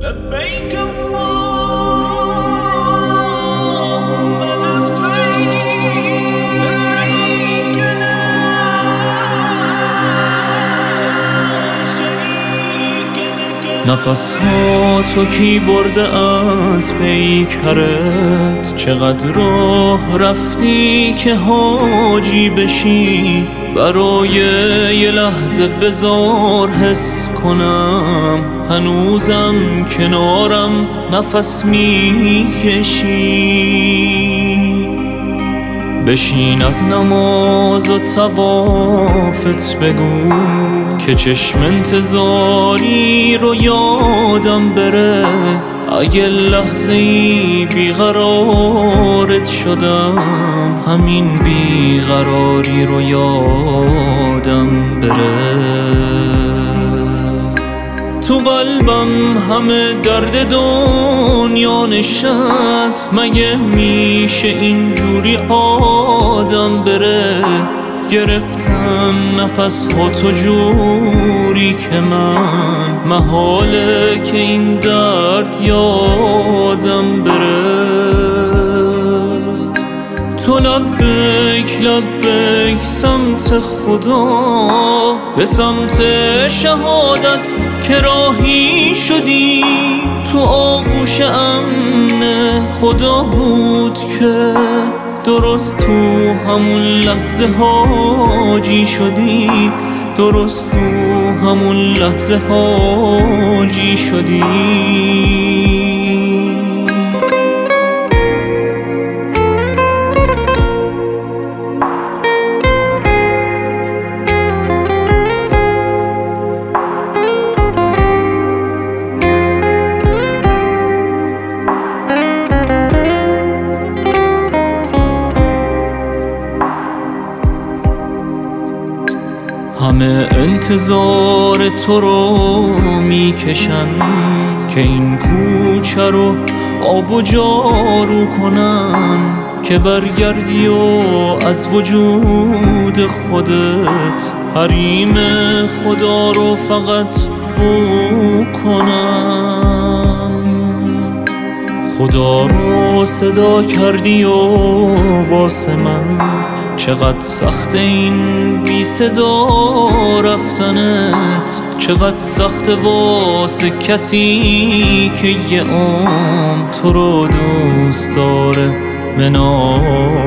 لبیک اللهم لبیک لا شریک لک. نفس‌ها تو کی برده از پیکرت، چقدر راه رفتی که حاجی بشی. برای یه لحظه بذار حس کنم، هنوزم کنارم نفس میکشی. بشین از نماز و طوافت بگو که چشم انتظاری رو یادم بره. اگه لحظه ای بیقرارت شدم، همین بیقراری رو یادم بره. تو قلبم همه درد دنیا نشست، مگه میشه اینجوری آدم بره؟ گرفتم نفس ها تو جوری که من محاله که این درد یادم بره. تو لبیک لبیک سمت خدا، به سمت شهادت که راهی شدی. تو آغوش امن خدا بود که درست تو همون لحظه حاجی شدی. درست تو همون لحظه حاجی شدی. همه انتظار تو رو میکشن که این کوچه رو آب و جارو کنن، که برگردی و از وجود خودت حریم خدا رو فقط بو کنن. خدا رو صدا کردی و واسه من چقدر سخت این بی صدا رفتنت. چقدر سخت واسه کسی که یه عمر تو رو دوست داره منا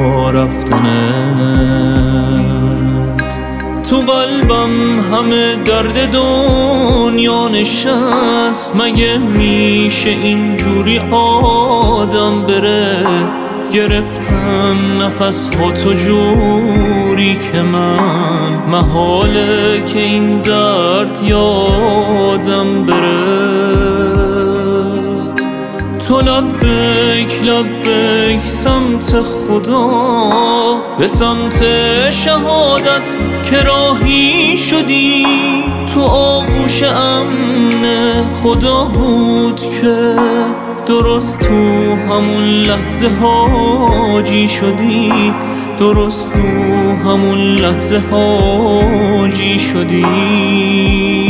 رفتنت. تو قلبم همه درد دنیا نشست، مگه میشه اینجوری آدم بره؟ گرفتم نفس ها تو جوری که من محاله که این درد یادم بره. تو لبیک لبیک سمت خدا، به سمت شهادت که راهی شدی. تو آغوش امن خدا بود که درست تو همون لحظه حاجی شدی. درست تو همون لحظه حاجی شدی.